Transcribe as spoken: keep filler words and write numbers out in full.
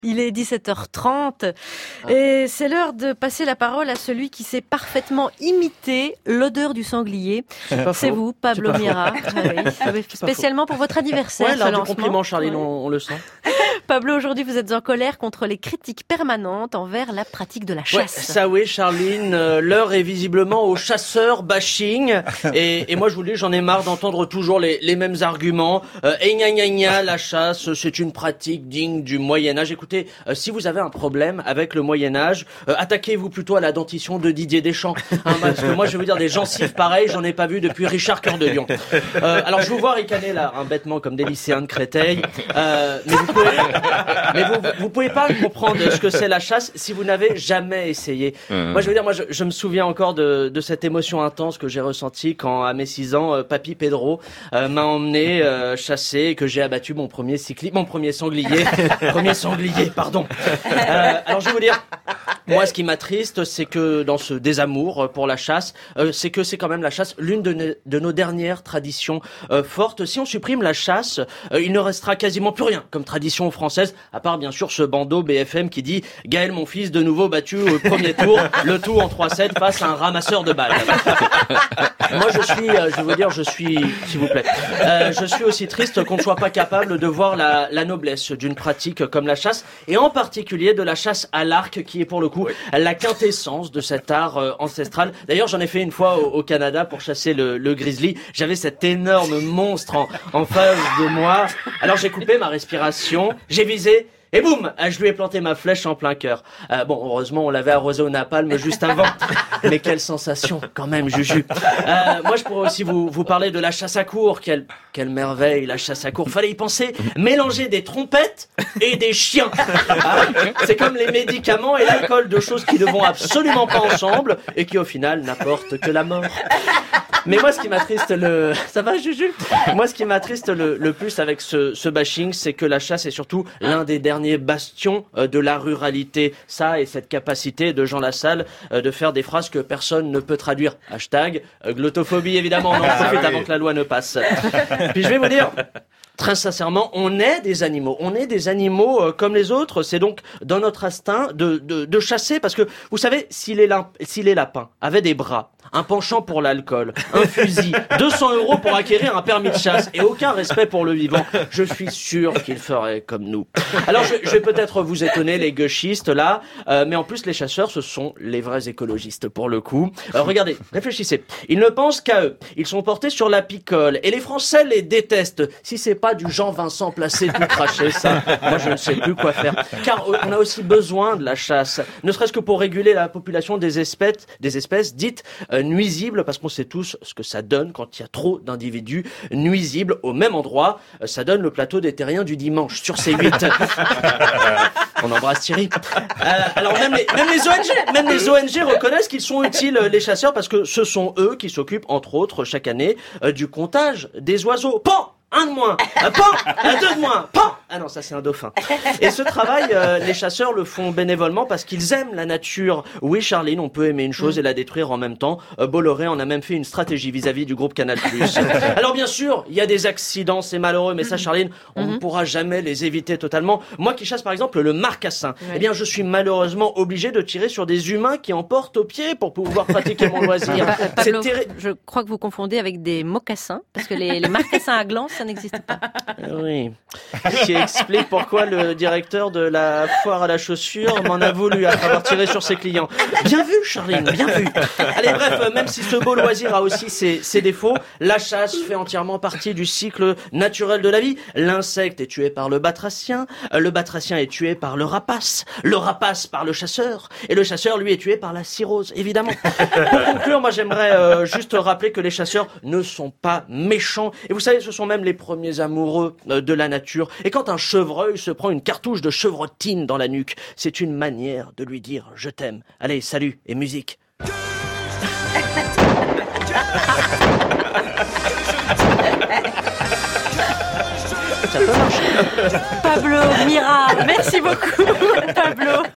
Il est dix-sept heures trente et c'est l'heure de passer la parole à celui qui sait parfaitement imiter l'odeur du sanglier. C'est, c'est vous, Pablo Mira. Ah oui, spécialement pour votre anniversaire. Ouais, l'heure du compliment, Charline, ouais. on, on le sent. Pablo, aujourd'hui, vous êtes en colère contre les critiques permanentes envers la pratique de la chasse. Ouais, ça oui, Charline, euh, l'heure est visiblement au chasseur bashing. Et, et moi, je vous le dis, j'en ai marre d'entendre toujours les, les mêmes arguments. Euh, et gna gna gna, la chasse, c'est une pratique digne du Moyen-Âge. Écoutez, euh, si vous avez un problème avec le Moyen-Âge, euh, attaquez-vous plutôt à la dentition de Didier Deschamps. Hein, parce que moi, je vais vous dire, des gencives pareilles, j'en ai pas vu depuis Richard Cœur de Lion. Euh, alors, je vous vois ricaner là, hein, bêtement, comme des lycéens de Créteil. Euh, mais vous pouvez... Mais vous, vous pouvez pas comprendre ce que c'est la chasse si vous n'avez jamais essayé. Mmh. Moi, je veux dire, moi, je, je me souviens encore de, de cette émotion intense que j'ai ressentie quand, à mes six ans, euh, Papy Pedro euh, m'a emmené euh, chasser et que j'ai abattu mon premier cycli, mon premier sanglier, premier sanglier, pardon. Euh, alors, je vais vous dire, moi, ce qui m'attriste, c'est que dans ce désamour pour la chasse, euh, c'est que c'est quand même la chasse l'une de, ne, de nos dernières traditions euh, fortes. Si on supprime la chasse, euh, il ne restera quasiment plus rien comme tradition française, à part bien sûr ce bandeau B F M qui dit « Gaël, mon fils, de nouveau battu au premier tour, le tout en trois sept face à un ramasseur de balles. » Moi, je suis, euh, je vais vous dire, je suis, s'il vous plaît, euh, je suis aussi triste qu'on ne soit pas capable de voir la, la noblesse d'une pratique comme la chasse, et en particulier de la chasse à l'arc, qui est pour le coup la quintessence de cet art euh, ancestral. D'ailleurs, j'en ai fait une fois au, au Canada pour chasser le, le grizzly. J'avais cet énorme monstre en, en face de moi. Alors j'ai coupé ma respiration, j'ai visé, et boum, je lui ai planté ma flèche en plein cœur. Euh, bon, heureusement, on l'avait arrosé au napalm juste avant. Mais quelle sensation, quand même, Juju. Euh, moi, je pourrais aussi vous, vous parler de la chasse à courre. Quelle, quelle merveille, la chasse à courre. Fallait y penser. Mélanger des trompettes et des chiens. Ah, c'est comme les médicaments et l'alcool, deux choses qui ne vont absolument pas ensemble et qui, au final, n'apportent que la mort. Mais moi, ce qui m'attriste le... Ça va, Juju? Moi, ce qui m'attriste le, le plus avec ce, ce bashing, c'est que la chasse est surtout l'un des derniers bastions euh, de la ruralité. Ça et cette capacité de Jean Lassalle euh, de faire des phrases que personne ne peut traduire. Hashtag euh, glottophobie, évidemment. On en profite avant que la loi ne passe. Puis je vais vous dire... Très sincèrement, on est des animaux. On est des animaux euh, comme les autres. C'est donc dans notre instinct de, de, de chasser. Parce que, vous savez, si les, limp- si les lapins avaient des bras, un penchant pour l'alcool, un fusil, deux cents euros pour acquérir un permis de chasse et aucun respect pour le vivant, je suis sûr qu'ils feraient comme nous. Alors, je, je vais peut-être vous étonner, les gauchistes, là. Euh, mais en plus, les chasseurs, ce sont les vrais écologistes, pour le coup. Euh, regardez, réfléchissez. Ils ne pensent qu'à eux. Ils sont portés sur la picole. Et les Français les détestent. Si c'est pas du Jean-Vincent Placé tout craché, ça, moi je ne sais plus quoi faire. Car on a aussi besoin de la chasse, ne serait-ce que pour réguler la population des espèces, des espèces dites euh, nuisibles, parce qu'on sait tous ce que ça donne quand il y a trop d'individus nuisibles au même endroit. Euh, ça donne le plateau des terriens du dimanche sur C huit. On embrasse Thierry. Euh, alors même les, même les O N G, même les O N G reconnaissent qu'ils sont utiles, les chasseurs, parce que ce sont eux qui s'occupent, entre autres, chaque année, euh, du comptage des oiseaux. Pan! Un de moins, un pan, un deux de moins, pan. Ah non, ça c'est un dauphin. Et ce travail, euh, les chasseurs le font bénévolement parce qu'ils aiment la nature. Oui, Charline, on peut aimer une chose et la détruire en même temps. Euh, Bolloré en a même fait une stratégie vis-à-vis du groupe Canal plus. Alors bien sûr, il y a des accidents, c'est malheureux, mais ça, Charline, on ne pourra jamais les éviter totalement. Moi qui chasse par exemple le marcassin, ouais. eh bien je suis malheureusement obligé de tirer sur des humains qui en portent au pied pour pouvoir pratiquer mon loisir. C'est terri- Je crois que vous confondez avec des mocassins, parce que les, les marcassins à gland, ça n'existe pas. Oui. Ce qui explique pourquoi le directeur de la foire à la chaussure m'en a voulu après avoir tiré sur ses clients. Bien vu, Charline, bien vu. Allez, bref, même si ce beau loisir a aussi ses, ses défauts, la chasse fait entièrement partie du cycle naturel de la vie. L'insecte est tué par le batracien, le batracien est tué par le rapace, le rapace par le chasseur, et le chasseur, lui, est tué par la cirrhose, évidemment. Pour conclure, moi, j'aimerais euh, juste rappeler que les chasseurs ne sont pas méchants. Et vous savez, ce sont même les premiers amoureux de la nature. Et quand un chevreuil se prend une cartouche de chevrotine dans la nuque, c'est une manière de lui dire « je t'aime ». Allez, salut et musique. Ça peut marcher. Pablo Mira, merci beaucoup, Pablo.